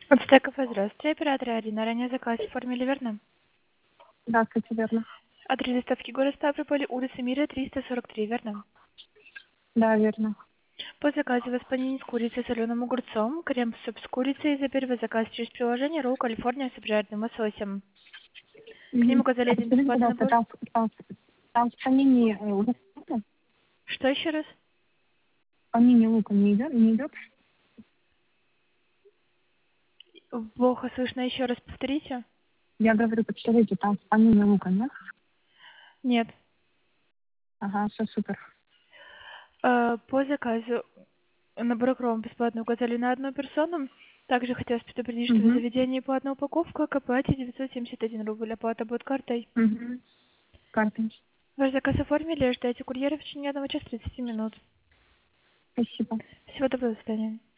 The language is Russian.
Отстеков, здравствуйте. Оператор Арина. Ранее заказ оформили, верно? Здравствуйте, верно. Адрес доставки город Ставрополь, улица Мира, 343, верно? Да, верно. По заказу вас панини с курицей, соленым огурцом, крем-суп с курицей, за первый заказ через приложение Ролл Калифорния с обжаренным лососем. К ним указали А один подскажите, бесплатный пожалуйста, набор. там в помине лука, Что еще раз? помине лука не идет? Плохо слышно, еще раз повторите. Я говорю, подскажите, там в помине лука нет? Нет. Ага, все супер. По заказу набор кром бесплатно указали на одну персону. Также хотелось предупредить, что в Угу. заведении платная упаковка, к оплате 971 рубль, оплата будет картой. Угу. Картой. Ваш заказ оформили, ждайте курьера в течение 1 часа 30 минут. Спасибо. Всего доброго, до свидания.